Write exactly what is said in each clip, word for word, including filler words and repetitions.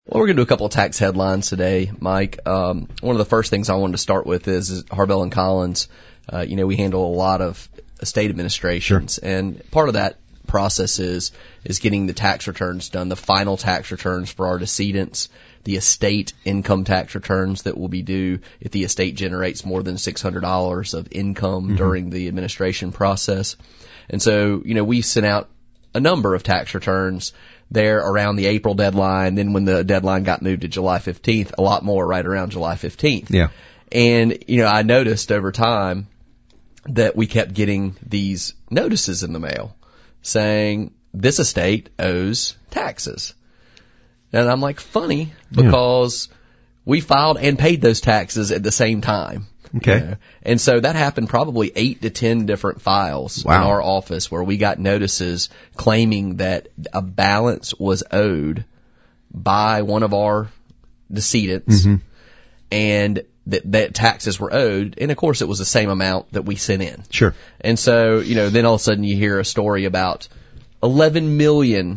Well, we're going to do a couple of tax headlines today, Mike. Um, one of the first things I wanted to start with is, is Harvell and Collins. Uh, you know, we handle a lot of estate administrations, sure. and part of that process is, is getting the tax returns done, the final tax returns for our decedents, the estate income tax returns that will be due if the estate generates more than six hundred dollars of income mm-hmm. during the administration process. And so, you know, we sent out a number of tax returns there around the April deadline. Then when the deadline got moved to July fifteenth, a lot more right around July fifteenth. Yeah. And, you know, I noticed over time that we kept getting these notices in the mail saying this estate owes taxes. And I'm like, funny, because yeah. we filed and paid those taxes at the same time. Okay. You know? And so that happened probably eight to ten different files wow. in our office where we got notices claiming that a balance was owed by one of our decedents mm-hmm. and that, that taxes were owed. And of course it was the same amount that we sent in. Sure. And so, you know, then all of a sudden you hear a story about eleven million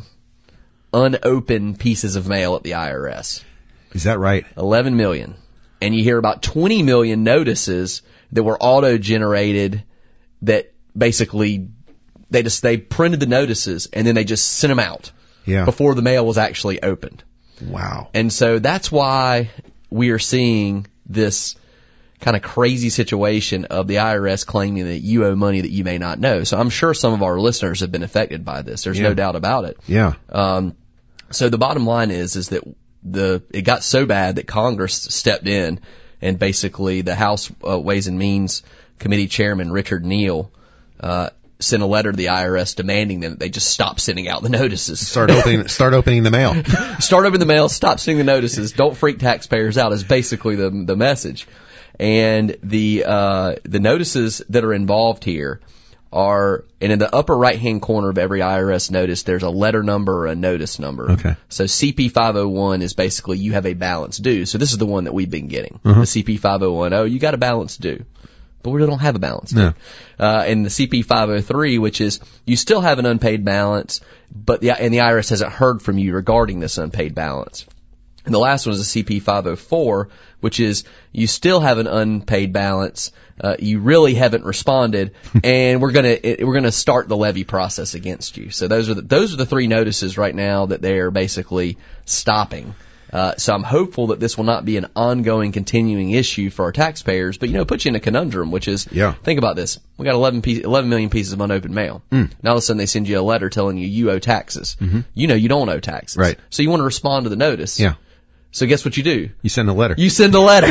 unopened pieces of mail at the I R S. Is that right? eleven million. And you hear about twenty million notices that were auto-generated that basically they just, they printed the notices and then they just sent them out yeah. before the mail was actually opened. Wow. And so that's why we are seeing this kind of crazy situation of the I R S claiming that you owe money that you may not know. So I'm sure some of our listeners have been affected by this. There's yeah. no doubt about it. Yeah. Um, so the bottom line is, is that the, it got so bad that Congress stepped in and basically the House uh, Ways and Means Committee Chairman Richard Neal, uh, sent a letter to the I R S demanding that they just stop sending out the notices. Start opening, start opening the mail. Start opening the mail, stop sending the notices, don't freak taxpayers out is basically the, the message. And the, uh, the notices that are involved here are, and in the upper right hand corner of every I R S notice, there's a letter number or a notice number. Okay. So C P five oh one is basically you have a balance due. So this is the one that we've been getting. Uh-huh. The C P five oh one, oh, you got a balance due. But we don't have a balance due. No. Uh, and the C P five oh three, which is you still have an unpaid balance, but the, and the I R S hasn't heard from you regarding this unpaid balance. And the last one is the C P five oh four, which is you still have an unpaid balance, uh, you really haven't responded, and we're gonna we're gonna start the levy process against you. So those are the, those are the three notices right now that they are basically stopping. Uh, so I'm hopeful that this will not be an ongoing, continuing issue for our taxpayers, but you know, it puts you in a conundrum, which is, yeah. think about this: we got eleven, piece, eleven million pieces of unopened mail. Mm. Now all of a sudden they send you a letter telling you you owe taxes. Mm-hmm. You know you don't owe taxes, right? So you want to respond to the notice, yeah. So guess what you do? You send a letter. You send a letter.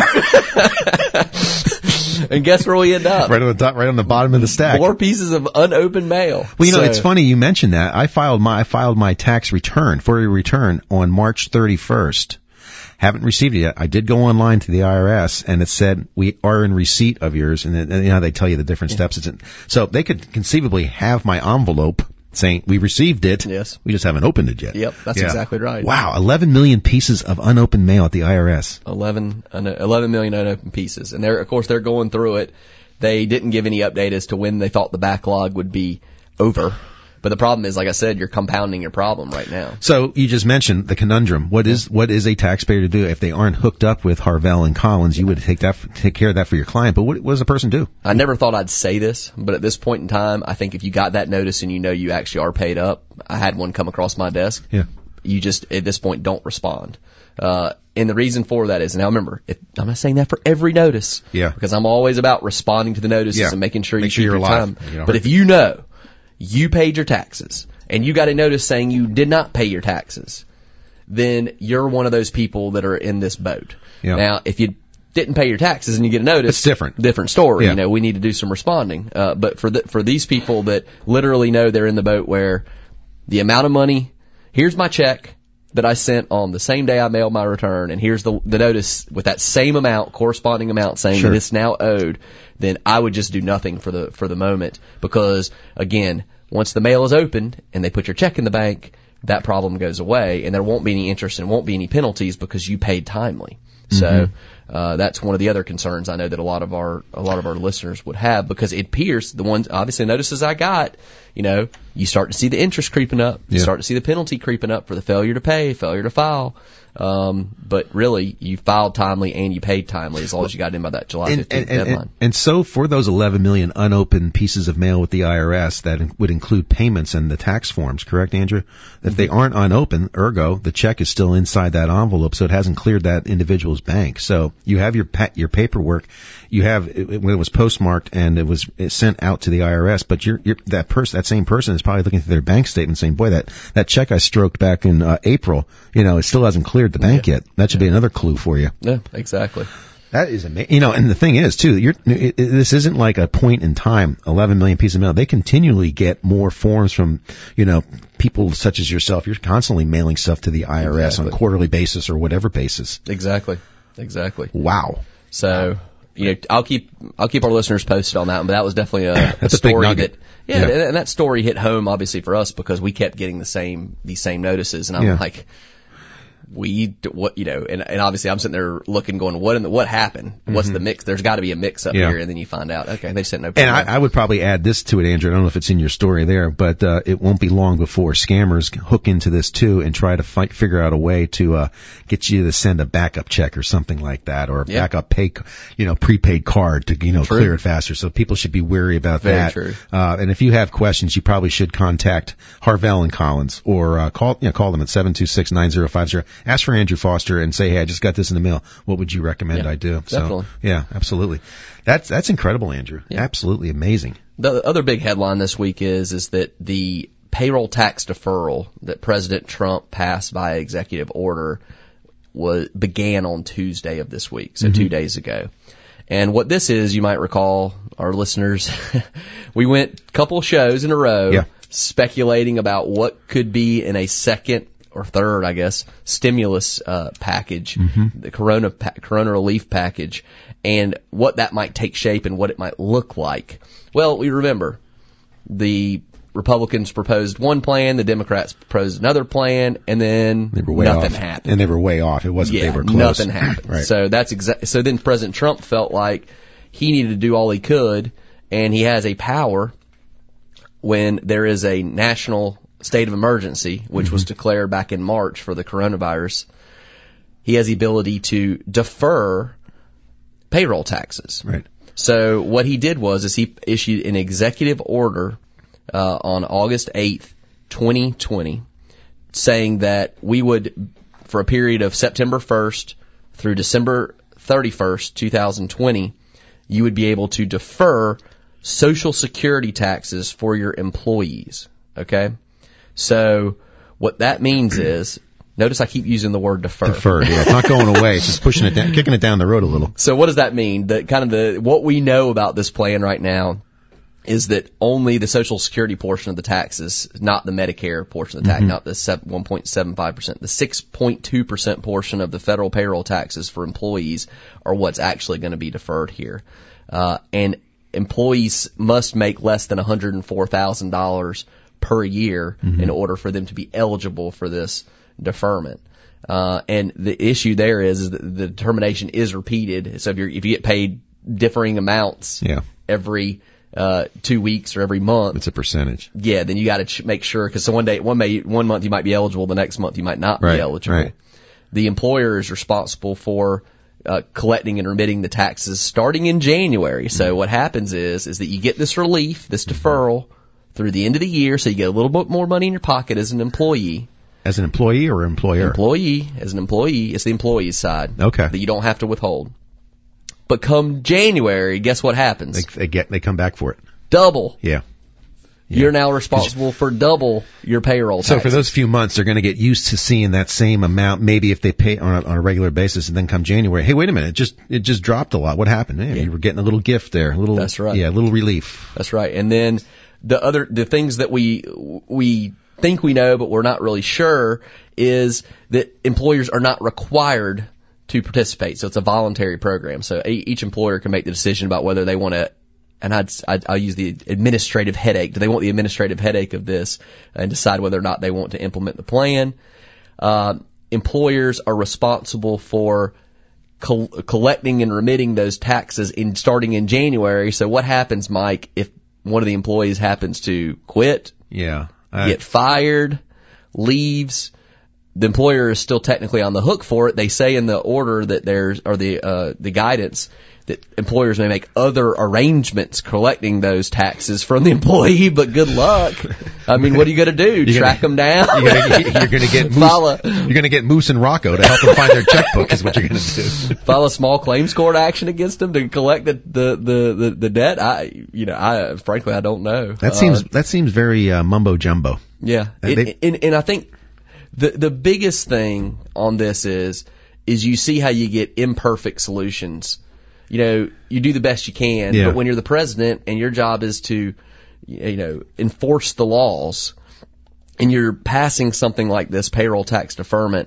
And guess where we end up? Right on the top, right on the bottom of the stack. More pieces of unopened mail. Well, you know, so, it's funny you mentioned that. I filed my I filed my tax return, for a return on March thirty-first. Haven't received it yet. I did go online to the I R S and it said we are in receipt of yours, and, and you know they tell you the different yeah. steps it's in. So they could conceivably have my envelope saying we received it. Yes. We just haven't opened it yet. Yep, that's yeah. exactly right. Wow, eleven million pieces of unopened mail at the I R S. eleven, eleven million unopened pieces. And they're, of course, they're going through it. They didn't give any update as to when they thought the backlog would be over. But the problem is, like I said, you're compounding your problem right now. So you just mentioned the conundrum. What is what is a taxpayer to do if they aren't hooked up with Harvell and Collins? You would take that take care of that for your client. But what, what does a person do? I never thought I'd say this, but at this point in time, I think if you got that notice and you know you actually are paid up, I had one come across my desk. Yeah. You just at this point don't respond. Uh, and the reason for that is, now remember, if, I'm not saying that for every notice. Yeah. Because I'm always about responding to the notices yeah. and making sure Make you sure keep you're your alive. time. You know, but if you know you paid your taxes and you got a notice saying you did not pay your taxes, then you're one of those people that are in this boat. Yeah. Now, if you didn't pay your taxes and you get a notice, it's different. Different story. Yeah. You know, we need to do some responding. Uh, but for the, for these people that literally know they're in the boat where the amount of money, here's my check that I sent on the same day I mailed my return, and here's the, the notice with that same amount, corresponding amount, saying sure. that it's now owed, then I would just do nothing for the for the moment, because again, once the mail is opened and they put your check in the bank, that problem goes away, and there won't be any interest and won't be any penalties because you paid timely. Mm-hmm. So Uh, that's one of the other concerns I know that a lot of our a lot of our listeners would have, because it appears the ones obviously notices I got, you know, you start to see the interest creeping up, you Yeah. start to see the penalty creeping up for the failure to pay, failure to file. Um, but really, you filed timely and you paid timely as long as you got in by that July And, fifteenth and, and, deadline. and, and so for those eleven million unopened pieces of mail with the I R S, that in- would include payments and the tax forms, correct, Andrew? If they aren't unopened, ergo, the check is still inside that envelope, so it hasn't cleared that individual's bank. So you have your pa- your paperwork, you have it, when it was postmarked and it was sent out to the I R S, but you're, you're, that person, that same person is probably looking through their bank statement saying, boy, that, that check I stroked back in uh, April, you know, it still hasn't cleared the bank Yeah. yet. That should be another clue for you. Yeah, exactly. That is amazing. You know, and the thing is, too, you're, it, it, this isn't like a point in time, eleven million pieces of mail. They continually get more forms from, you know, people such as yourself. You're constantly mailing stuff to the I R S Exactly. on a quarterly basis or whatever basis. Exactly. Exactly. Wow. So, you know, I'll keep I'll keep our listeners posted on that one, but that was definitely a, a That's a big story nugget. that yeah, Yeah. And, and that story hit home obviously for us because we kept getting the same these same notices, and I'm Yeah. like, we d- what you know, and and obviously I'm sitting there looking, going, what in the, what happened? What's the mix? There's got to be a mix up Yeah. here, and then you find out, okay, they sent no. And I, I would probably add this to it, Andrew. I don't know if it's in your story there, but uh, it won't be long before scammers hook into this too and try to fight, figure out a way to uh, get you to send a backup check or something like that, or a Yeah. backup pay, you know, prepaid card to you know True. clear it faster. So people should be wary about Very that. true. Uh, and if you have questions, you probably should contact Harvell and Collins, or uh, call you know, call them at seven two six nine zero five zero. Ask for Andrew Foster and say, hey, I just got this in the mail. What would you recommend Yeah, I do? definitely. So, yeah, absolutely. That's that's incredible, Andrew. Yeah. Absolutely amazing. The other big headline this week is is that the payroll tax deferral that President Trump passed by executive order was began on Tuesday of this week, so two days ago. And what this is, you might recall, our listeners, we went a couple of shows in a row Yeah. speculating about what could be in a second or third, I guess, stimulus uh, package, the Corona pa- Corona relief package, and what that might take shape and what it might look like. Well, we remember the Republicans proposed one plan, the Democrats proposed another plan, and then They were way nothing off. happened. And they were way off. It wasn't Yeah, they were close. nothing happened. Right. So that's exact. So then President Trump felt like he needed to do all he could, and he has a power when there is a national state of emergency, which was declared back in March for the coronavirus. He has the ability to defer payroll taxes. Right. So what he did was is he issued an executive order uh, on August eighth, twenty twenty, saying that we would, for a period of September first through December thirty-first, twenty twenty, you would be able to defer Social Security taxes for your employees. Okay? So what that means is, notice I keep using the word defer. Deferred. Yeah, it's not going away. It's just pushing it down, kicking it down the road a little. So what does that mean? That kind of the what we know about this plan right now is that only the Social Security portion of the taxes, not the Medicare portion of the tax, Mm-hmm. not the one point seven five percent, the six point two percent portion of the federal payroll taxes for employees are what's actually going to be deferred here. Uh, and employees must make less than one hundred four thousand dollars per year Mm-hmm. in order for them to be eligible for this deferment. Uh, and the issue there is, is that the determination is repeated. So if, you're, if you get paid differing amounts Yeah. every uh, two weeks or every month, It's a percentage. yeah, then you got to ch- make sure, because so one day, one may, one month you might be eligible, the next month you might not Right, be eligible. right. The employer is responsible for uh, collecting and remitting the taxes starting in January. So what happens is, is that you get this relief, this deferral through the end of the year, so you get a little bit more money in your pocket as an employee. As an employee or employer? Employee, as an employee, it's the employee's side. Okay. That you don't have to withhold. But come January, guess what happens? They, they get, they come back for it. Double. Yeah. Yeah. You're now responsible for double your payroll taxes. So for those few months, they're going to get used to seeing that same amount. Maybe if they pay on a, on a regular basis, and then come January, hey, wait a minute, it just it just dropped a lot. What happened? Man, Yeah. you were getting a little gift there, a little. That's right. Yeah, a little relief. That's right. And then the other, the things that we, we think we know, but we're not really sure, is that employers are not required to participate. So it's a voluntary program. So e- each employer can make the decision about whether they want to, and I'd, I'd, I'll use the administrative headache. Do they want the administrative headache of this and decide whether or not they want to implement the plan? Uh, employers are responsible for col- collecting and remitting those taxes in starting in January. So what happens, Mike, if one of the employees happens to quit, Yeah. Uh, get fired, leaves? The employer is still technically on the hook for it. They say in the order that there's, or the, uh, the guidance, that employers may make other arrangements collecting those taxes from the employee, but good luck. I mean, what are you going to do? You're Track gonna, them down? You're going you're to get Moose, File a- you're going to get Moose and Rocco to help them find their checkbook is what you're going to do. File a small claims court action against them to collect the, the, the, the, the debt? I, you know, I, frankly, I don't know. That seems, uh, that seems very, uh, mumbo jumbo. Yeah. They- And, and, and I think the, the biggest thing on this is, is you see how you get imperfect solutions. You know, you do the best you can, Yeah. but when you're the president and your job is to, you know, enforce the laws, and you're passing something like this payroll tax deferment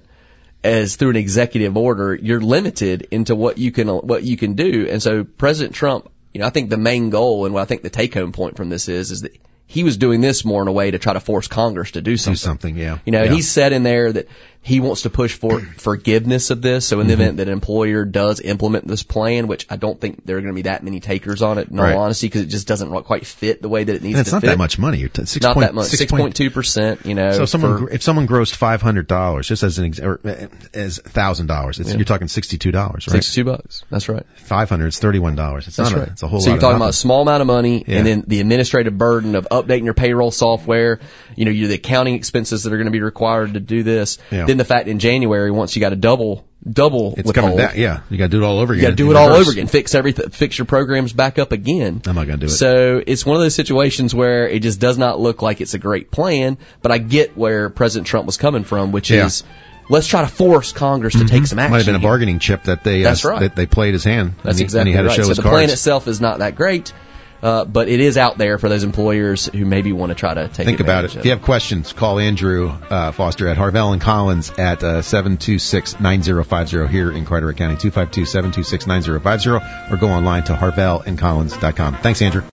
as through an executive order, you're limited into what you can what you can do. And so President Trump, you know, I think the main goal and what I think the take home point from this is is that he was doing this more in a way to try to force Congress to do something. Do something, yeah. You know, yeah. and he said in there that he wants to push for forgiveness of this. So in the Mm-hmm. event that an employer does implement this plan, which I don't think there are going to be that many takers on it, in Right. all honesty, because it just doesn't quite fit the way that it needs And it's to not fit. that much money. You're t- six Not point, that much. six Six point two percent. You know. So if someone, for, if someone grossed five hundred dollars, just as an ex- or uh, as thousand dollars, Yeah. you're talking sixty-two dollars, right? sixty-two bucks. That's right. Five hundred is thirty-one dollars. It's That's not. right. A, it's a whole so lot. you're talking of about a small amount of money, Yeah. and then the administrative burden of updating your payroll software. You know, you the accounting expenses that are going to be required to do this. Yeah. Then the fact in January, once you got a double double It's withhold, coming back. Yeah, you got to do it all over again. you got to do in it all reverse. over again. Fix everything. Fix your programs back up again. I'm not going to do it. So it's one of those situations where it just does not look like it's a great plan. But I get where President Trump was coming from, which Yeah. is let's try to force Congress to take some action. Might have been a here. bargaining chip that they That's uh, right. that they played his hand. That's and he, exactly and he had right. to show So his the cards. plan itself is not that great, uh, but it is out there for those employers who maybe want to try to take Think about advantage it. of If you have questions, call Andrew uh, Foster at Harvell and Collins at uh, seven two six, nine zero five zero here in Carteret County, two five two, seven two six, nine zero five zero, or go online to harvell and collins dot com. Thanks, Andrew.